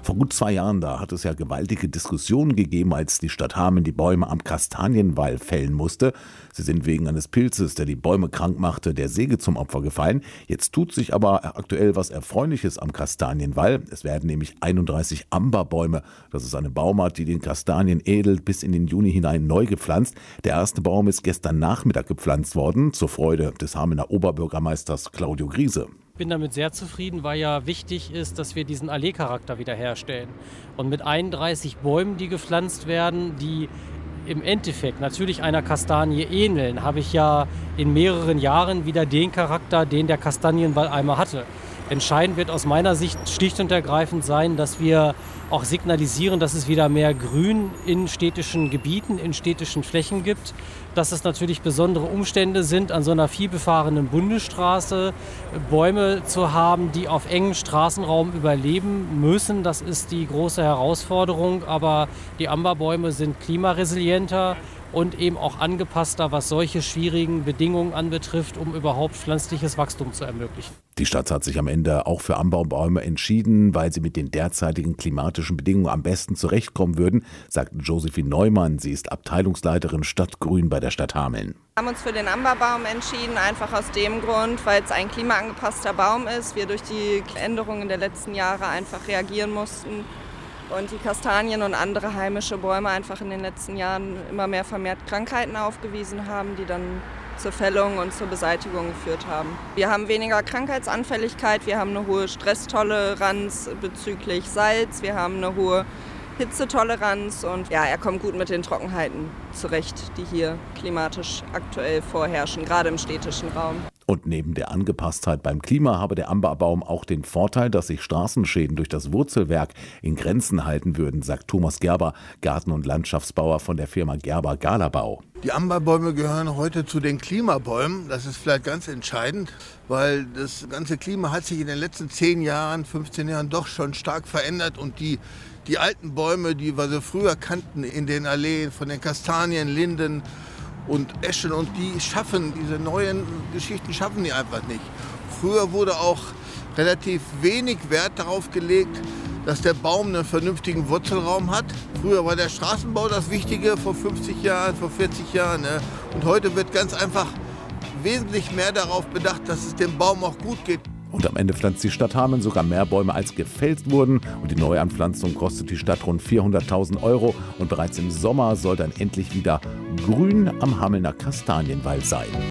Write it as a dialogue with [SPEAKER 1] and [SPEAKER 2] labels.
[SPEAKER 1] Vor gut 2 Jahren, da hat es ja gewaltige Diskussionen gegeben, als die Stadt Hameln die Bäume am Kastanienwall fällen musste. Sie sind wegen eines Pilzes, der die Bäume krank machte, der Säge zum Opfer gefallen. Jetzt tut sich aber aktuell was Erfreuliches am Kastanienwall. Es werden nämlich 31 Amberbäume. Das ist eine Baumart, die den Kastanien ädelt, bis in den Juni hinein neu gepflanzt. Der erste Baum ist gestern Nachmittag gepflanzt worden, zur Freude des Hamelner Oberbürgermeisters Claudio Griese.
[SPEAKER 2] Ich bin damit sehr zufrieden, weil ja wichtig ist, dass wir diesen Allee-Charakter wiederherstellen. Und mit 31 Bäumen, die gepflanzt werden, die im Endeffekt natürlich einer Kastanie ähneln, habe ich ja in mehreren Jahren wieder den Charakter, den der Kastanienwall einmal hatte. Entscheidend wird aus meiner Sicht schlicht und ergreifend sein, dass wir auch signalisieren, dass es wieder mehr Grün in städtischen Gebieten, in städtischen Flächen gibt. Dass es natürlich besondere Umstände sind, an so einer vielbefahrenen Bundesstraße Bäume zu haben, die auf engem Straßenraum überleben müssen. Das ist die große Herausforderung. Aber die Amberbäume sind klimaresilienter und eben auch angepasster, was solche schwierigen Bedingungen anbetrifft, um überhaupt pflanzliches Wachstum zu ermöglichen.
[SPEAKER 1] Die Stadt hat sich am Ende auch für Amberbäume entschieden, weil sie mit den derzeitigen klimatischen Bedingungen am besten zurechtkommen würden, sagt Josephine Neumann. Sie ist Abteilungsleiterin Stadtgrün bei der Stadt Hameln.
[SPEAKER 3] Wir haben uns für den Amberbaum entschieden, einfach aus dem Grund, weil es ein klimaangepasster Baum ist. Wir durch die Änderungen der letzten Jahre einfach reagieren mussten. Und die Kastanien und andere heimische Bäume einfach in den letzten Jahren immer mehr vermehrt Krankheiten aufgewiesen haben, die dann zur Fällung und zur Beseitigung geführt haben. Wir haben weniger Krankheitsanfälligkeit, wir haben eine hohe Stresstoleranz bezüglich Salz, wir haben eine hohe Hitzetoleranz und ja, er kommt gut mit den Trockenheiten zurecht, die hier klimatisch aktuell vorherrschen, gerade im städtischen Raum.
[SPEAKER 1] Und neben der Angepasstheit beim Klima habe der Amberbaum auch den Vorteil, dass sich Straßenschäden durch das Wurzelwerk in Grenzen halten würden, sagt Thomas Gerber, Garten- und Landschaftsbauer von der Firma Gerber Galabau.
[SPEAKER 4] Die Amberbäume gehören heute zu den Klimabäumen. Das ist vielleicht ganz entscheidend, weil das ganze Klima hat sich in den letzten 10 Jahren, 15 Jahren doch schon stark verändert. Und die alten Bäume, die wir so früher kannten in den Alleen, von den Kastanien, Linden und Eschen, und diese neuen Geschichten schaffen die einfach nicht. Früher wurde auch relativ wenig Wert darauf gelegt, dass der Baum einen vernünftigen Wurzelraum hat. Früher war der Straßenbau das Wichtige, vor 50 Jahren, vor 40 Jahren. Ne? Und heute wird ganz einfach wesentlich mehr darauf bedacht, dass es dem Baum auch gut geht.
[SPEAKER 1] Und am Ende pflanzt die Stadt Hameln sogar mehr Bäume, als gefällt wurden. Und die Neuanpflanzung kostet die Stadt rund 400.000 €. Und bereits im Sommer soll dann endlich wieder Grün am Hamelner Kastanienwall sein.